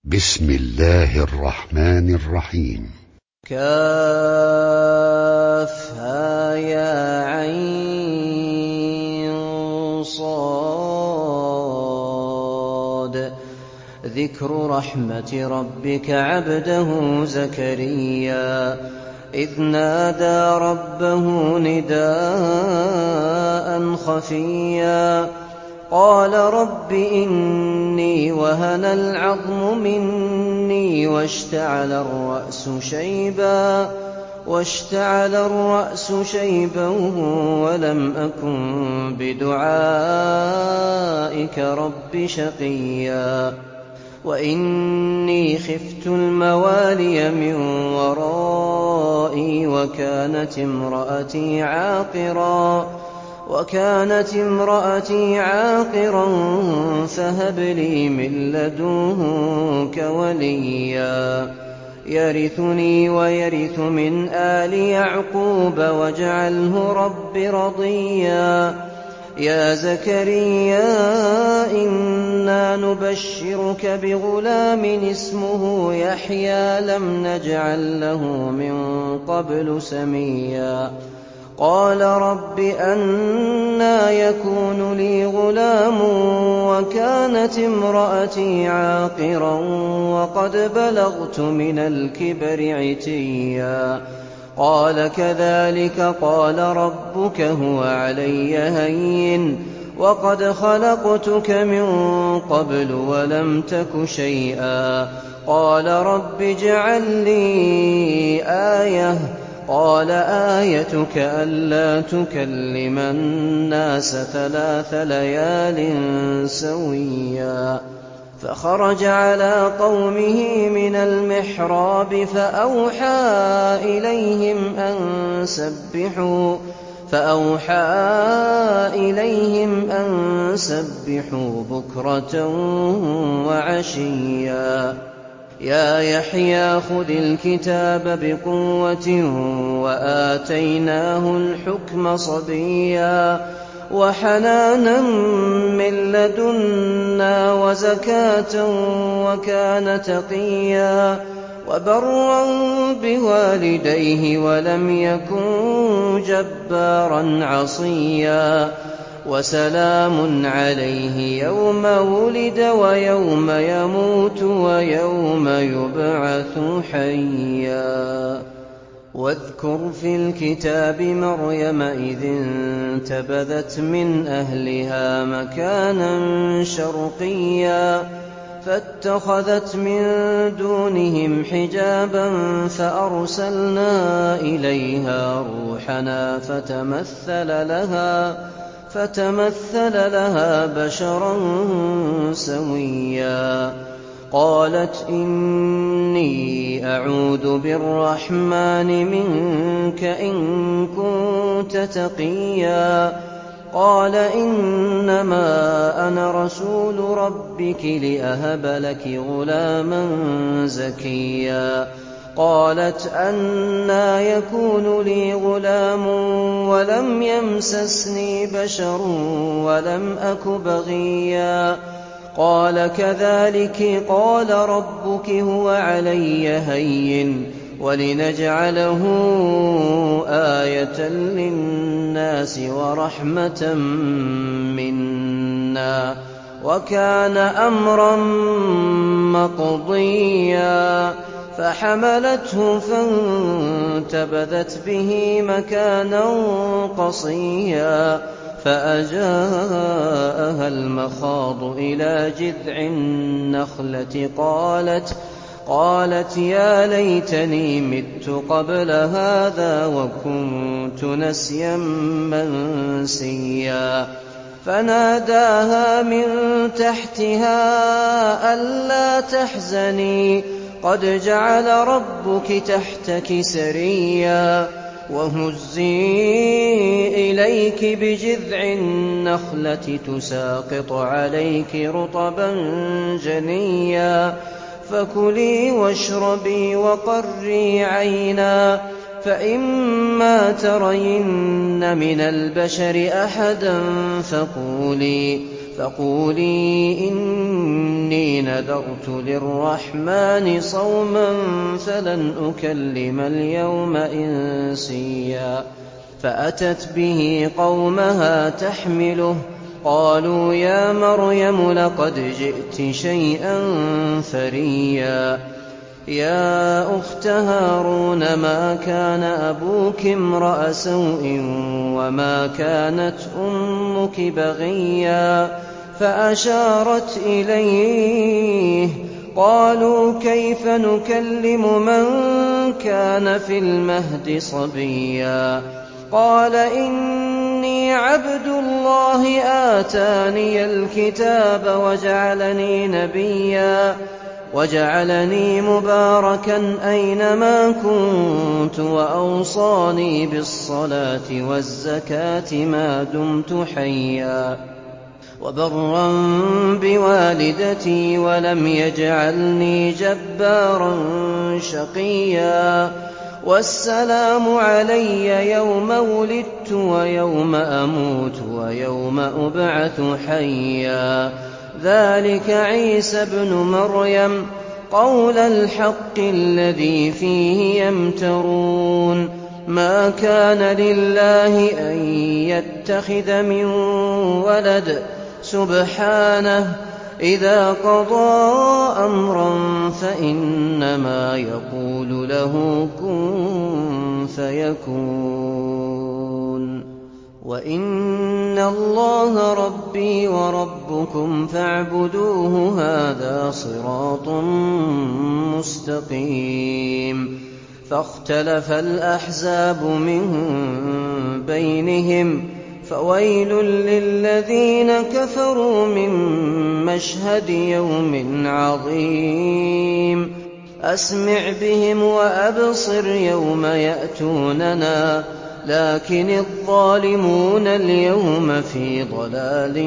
بسم الله الرحمن الرحيم. كافها يا عين صاد ذكر رحمة ربك عبده زكريا إذ نادى ربه نداء خفيا قال رب إني وهن العظم مني واشتعل الرأس شيبا ولم أكن بدعائك رب شقيا وإني خفت الموالي من ورائي وكانت امرأتي عاقرا فهب لي من لدنك وليا يرثني ويرث من آل يعقوب واجعله رب رضيا يا زكريا إنا نبشرك بغلام اسمه يحيى لم نجعل له من قبل سميا قال رب أنى يكون لي غلام وكانت امرأتي عاقرا وقد بلغت من الكبر عتيا قال كذلك قال ربك هو علي هين وقد خلقتك من قبل ولم تك شيئا قال رب اجعل لي آية قال آيتك ألا تكلم الناس 3 ليال سويا فخرج على قومه من المحراب فأوحى إليهم أن سبحوا بكرة وعشيا يا يحيى خذ الكتاب بقوة وآتيناه الحكم صبيا وحنانا من لدنا وزكاة وكان تقيا وبرا بوالديه ولم يكن جبارا عصيا وسلام عليه يوم ولد ويوم يموت ويوم يبعث حيا واذكر في الكتاب مريم إذ انتبذت من أهلها مكانا شرقيا فاتخذت من دونهم حجابا فأرسلنا إليها روحنا فتمثل لها بشرا سويا قالت إني أعوذ بالرحمن منك إن كنت تقيا قال إنما أنا رسول ربك لأهب لك غلاما زكيا قالت أنى يكون لي غلام ولم يمسسني بشر ولم أك بغيا قال كذلك قال ربك هو علي هين ولنجعله آية للناس ورحمة منا وكان أمرا مقضيا فحملته فانتبذت به مكانا قصيا فأجاءها المخاض إلى جذع النخلة قالت يا ليتني مت قبل هذا وكنت نسيا منسيا فناداها من تحتها ألا تحزني قد جعل ربك تحتك سريا وهزي إليك بجذع النخلة تساقط عليك رطبا جنيا فكلي واشربي وقري عينا فإما ترين من البشر أحدا فقولي إني نذرت للرحمن صوما فلن أكلم اليوم إنسيا. فأتت به قومها تحمله قالوا يا مريم لقد جئت شيئا فريا. يا أخت هارون ما كان أبوك امرأ سوء وما كانت أمك بغيا. فأشارت إليه قالوا كيف نكلم من كان في المهد صبيا. قال إني عبد الله آتاني الكتاب وجعلني نبيا وجعلني مباركا أينما كنت وأوصاني بالصلاة والزكاة ما دمت حيا وبرا بوالدتي ولم يجعلني جبارا شقيا. والسلام علي يوم ولدت ويوم أموت ويوم أبعث حيا. ذلك عيسى ابن مريم قول الحق الذي فيه يمترون. ما كان لله أن يتخذ من ولد سبحانه إذا قضى أمرا فإنما يقول له كن فيكون. وإن الله ربي وربكم فاعبدوه هذا صراط مستقيم. فاختلف الأحزاب من بينهم فويل للذين كفروا من مشهد يوم عظيم. أسمع بهم وأبصر يوم يأتوننا لكن الظالمون اليوم في ضلال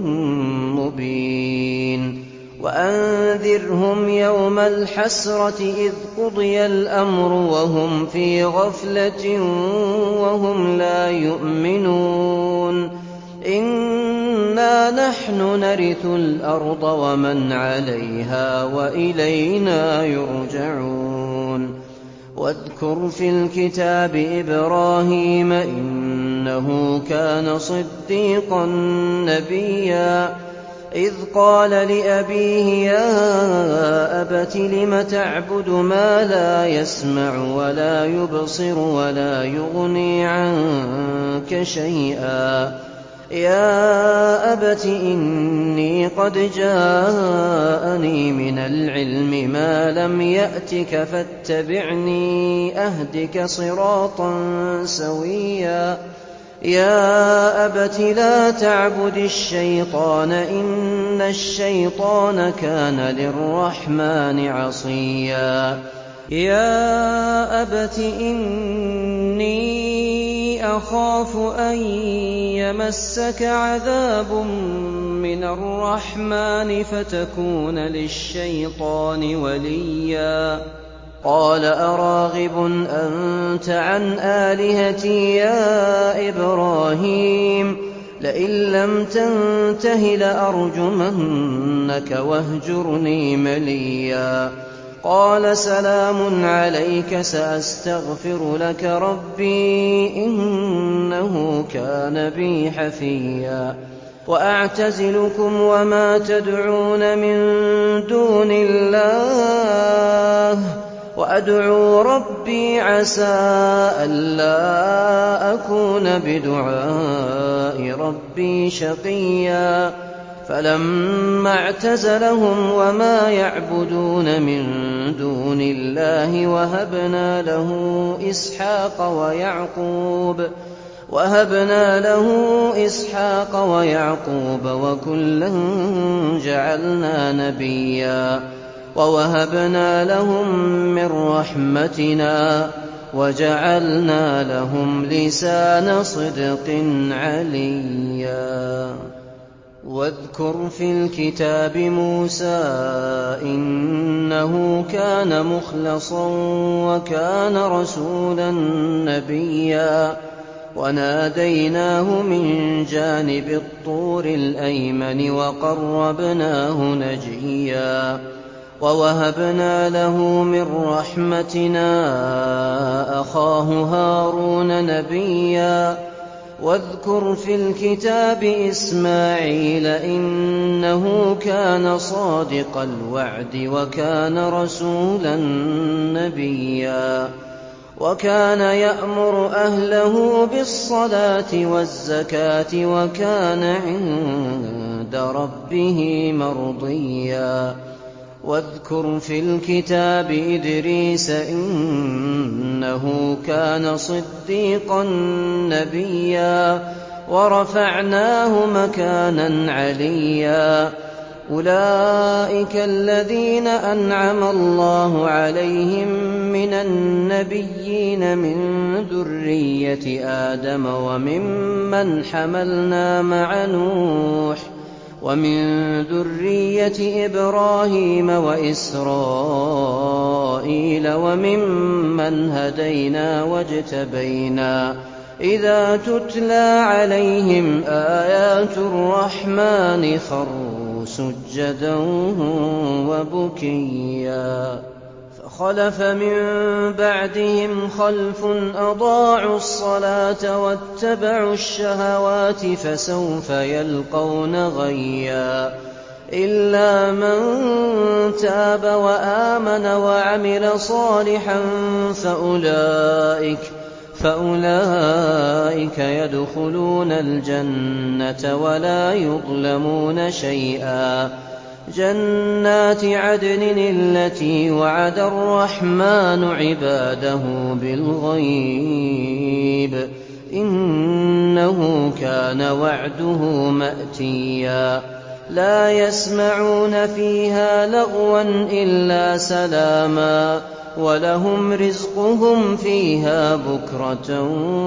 مبين. وأنذرهم يوم الحسرة إذ قضي الأمر وهم في غفلة وهم لا يؤمنون. إنا نحن نرث الأرض ومن عليها وإلينا يرجعون. واذكر في الكتاب إبراهيم إنه كان صديقا نبيا. إذ قال لأبيه يا أبت لم تعبد ما لا يسمع ولا يبصر ولا يغني عنك شيئا. يا أبت إني قد جاءني من العلم ما لم يأتك فاتبعني أهدك صراطا سويا. يا أبت لا تعبد الشيطان إن الشيطان كان للرحمن عصيا. يا أبت إني أخاف أن يمسك عذاب من الرحمن فتكون للشيطان وليا. قال أراغب أنت عن آلهتي يا إبراهيم لئن لم تنته لأرجمنك واهجرني مليا. قال سلام عليك سأستغفر لك ربي إنه كان بي حفيا. وأعتزلكم وما تدعون من دون الله وأدعو ربي عسى ألا أكون بدعاء ربي شقيا. فلما اعتزلهم وما يعبدون من دون الله وهبنا له إسحاق ويعقوب وكلا جعلنا نبيا. ووهبنا لهم من رحمتنا وجعلنا لهم لسان صدق عليا. واذكر في الكتاب موسى إنه كان مخلصا وكان رسولا نبيا. وناديناه من جانب الطور الأيمن وقربناه نجيا ووهبنا له من رحمتنا أخاه هارون نبيا واذكر في الكتاب إسماعيل إنه كان صادق الوعد وكان رسولا نبيا وكان يأمر أهله بالصلاة والزكاة وكان عند ربه مرضيا واذكر في الكتاب إدريس إنه كان صديقا نبيا ورفعناه مكانا عليا أولئك الذين أنعم الله عليهم من النبيين من ذرية آدم وممن حملنا مع نوح ومن ذرية إبراهيم وإسرائيل وممن هدينا واجتبينا إذا تتلى عليهم آيات الرحمن خروا سجدا وبكيا فخلف من بعدهم خلف أضاعوا الصلاة واتبعوا الشهوات فسوف يلقون غيا إلا من تاب وآمن وعمل صالحا فأولئك يدخلون الجنة ولا يظلمون شيئا جنات عدن التي وعد الرحمن عباده بالغيب إنه كان وعده مأتيا لا يسمعون فيها لغوا إلا سلاما ولهم رزقهم فيها بكرة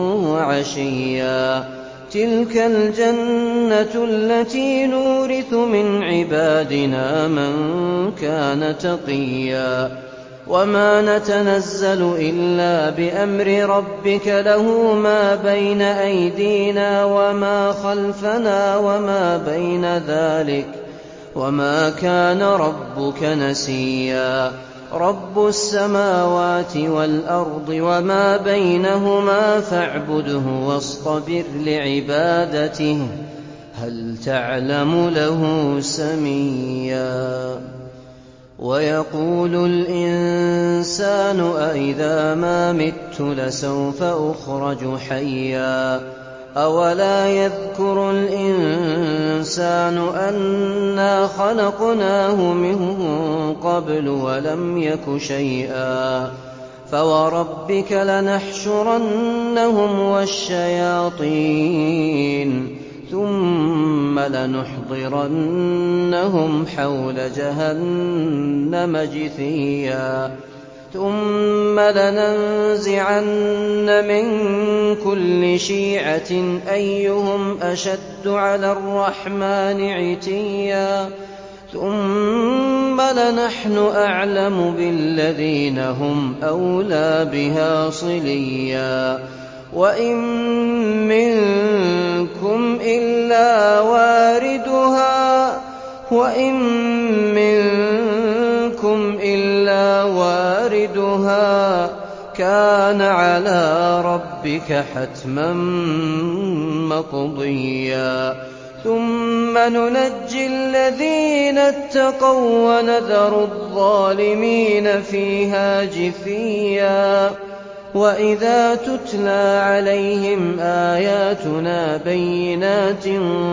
وعشيا تلك الجنة التي نورث من عبادنا من كان تقيا وما نتنزل إلا بأمر ربك له ما بين أيدينا وما خلفنا وما بين ذلك وما كان ربك نسيا رب السماوات والأرض وما بينهما فاعبده واصطبر لعبادته هل تعلم له سميا ويقول الإنسان أإذا ما مت لسوف أخرج حيا أولا يذكر الإنسان أنا خلقناه من قبل ولم يك شيئا فوربك لنحشرنهم والشياطين ثم لنحضرنهم حول جهنم جثيا ثم لننزعن من كل شيعة أيهم أشد على الرحمن عتيا ثم لنحن أعلم بالذين هم أولى بها صليا وإن منكم إلا واردها كان على ربك حتما مقضيا ثم ننجي الذين اتقوا ونذر الظالمين فيها جثيا وإذا تتلى عليهم آياتنا بينات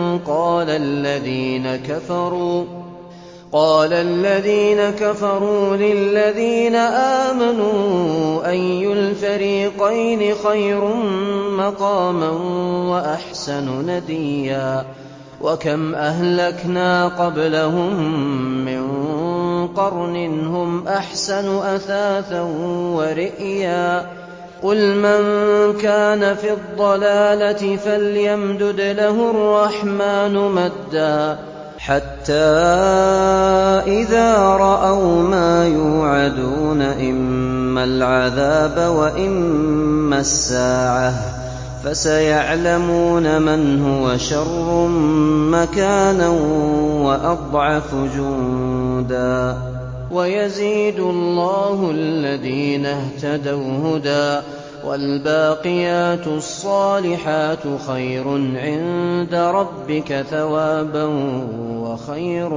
قال الذين كفروا للذين آمنوا أي الفريقين خير مقاما وأحسن نديا وكم أهلكنا قبلهم من قرن هم أحسن أثاثا ورئيا قل من كان في الضلالة فليمدد له الرحمن مدا حتى إذا رأوا ما يوعدون إما العذاب وإما الساعة فسيعلمون من هو شر مكانا وأضعف جندا ويزيد الله الذين اهتدوا هدى والباقيات الصالحات خير عند ربك ثوابا وخير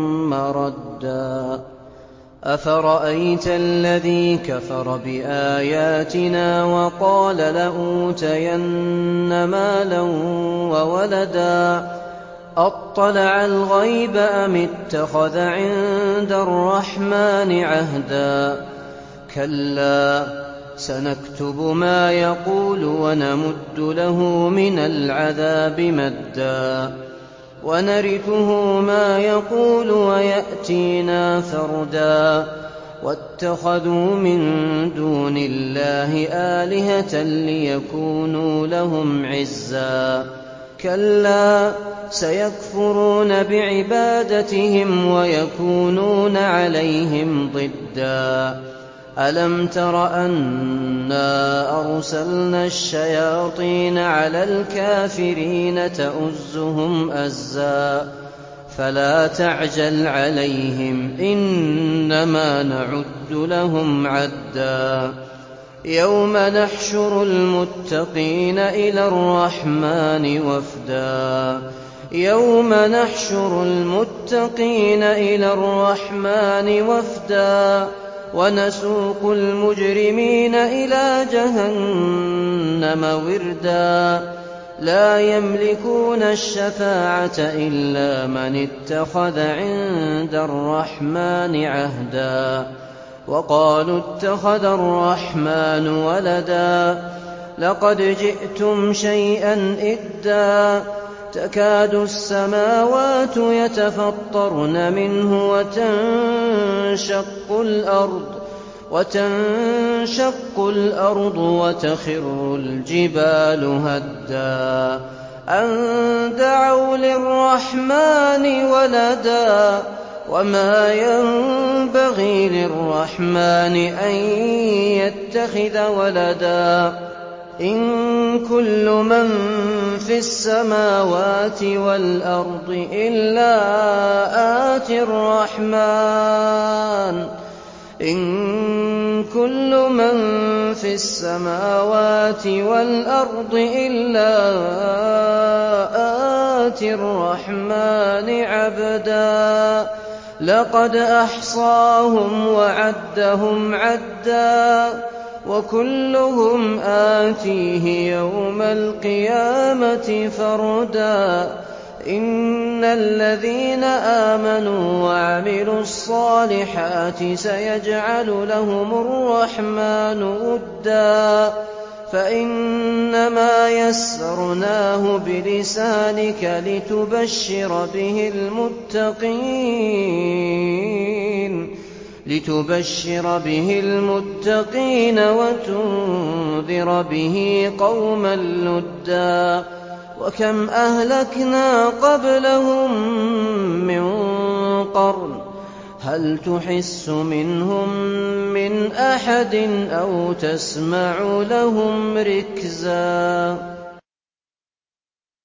مردا أفرأيت الذي كفر بآياتنا وقال لأوتين مالا وولدا أطلع الغيب أم اتخذ عند الرحمن عهدا كلا سنكتب ما يقول ونمد له من العذاب مدا ونرثه ما يقول ويأتينا فردا واتخذوا من دون الله آلهة ليكونوا لهم عزا كلا سيكفرون بعبادتهم ويكونون عليهم ضدا ألم تر أنا أرسلنا الشياطين على الكافرين تؤزهم أزا فلا تعجل عليهم إنما نعد لهم عدا يوم نحشر المتقين إلى الرحمن وفدا يوم نحشر المتقين إلى الرحمن وفدا ونسوق المجرمين إلى جهنم وردا لا يملكون الشفاعة إلا من اتخذ عند الرحمن عهدا وقالوا اتخذ الرحمن ولدا لقد جئتم شيئا إدا تكاد السماوات يتفطرن منه وتنشق الأرض وتخر الجبال هدا أن دعوا للرحمن ولدا وما ينبغي للرحمن أن يتخذ ولدا إن كل من في السماوات والأرض إلا آتي الرحمن إن كل من في السماوات والأرض إلا آتي الرحمن عبدا لقد أحصاهم وعدهم عدا وكلهم آتيه يوم القيامة فردا إن الذين آمنوا وعملوا الصالحات سيجعل لهم الرحمن ودا فإنما يسرناه بلسانك لتبشر به المتقين وتنذر به قوما لدا وكم أهلكنا قبلهم من قرن هل تحس منهم من أحد أو تسمع لهم ركزا